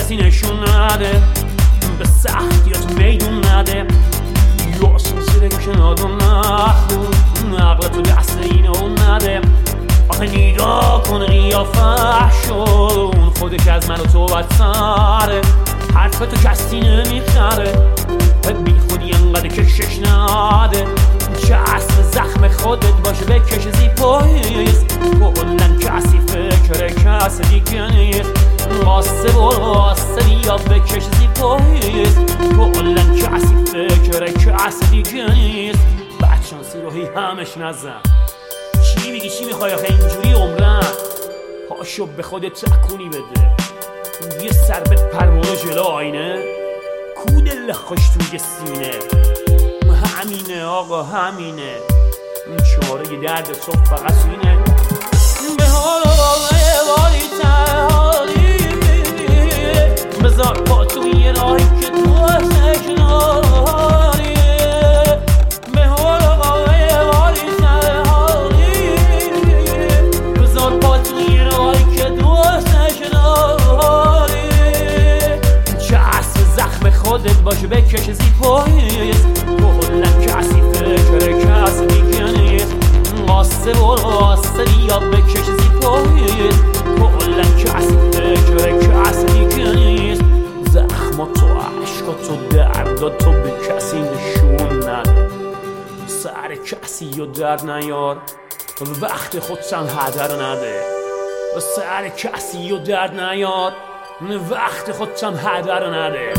کسی نشون نده، به سختیات میدون نده، یا سلسله کنار نخون، عقل تو دست اینو نده. آخه نگاه کن قیافه‌شون، خودش از من و تو بدتره، حرف تو کسی نمیخره، بی خودی انقدر کشش نده، چسب زخم خودت باشه بکش زیپاییست، کلن کسی فکر کس دیگه نیست، قاسه بیا بکش زیپاییست، کلن کسی فکر کس دیگه نیست. بدشانسی رو همش نزن، چی میگی چی میخوای آخه اینجوری عمرم؟ پاشو به خودت تکونی بده، یه سر به پروانه جلو آینه، کودل خوش توی سینه. همینه آقا همینه، چاره درد تو فقط اینه. به حال باری تنهایی بذار پا توی راهی که تو تکناری، به حال باری تنهایی بذار پا توی راهی که تو تکناری، چسب زخم خودت باشه بکش زیپاییست، کلن کسی فکر کس دیگه نیست، قاسه بیا بکش زیپاییست، کلن کسی فکر کس دیگه نیست. زخماتو عشقاتو درداتو به کسی نشون نده، سر کسی و درد نیار، وقت خودتم هدر نده، سر کسی و درد نیار، وقت خودتم هدر نده.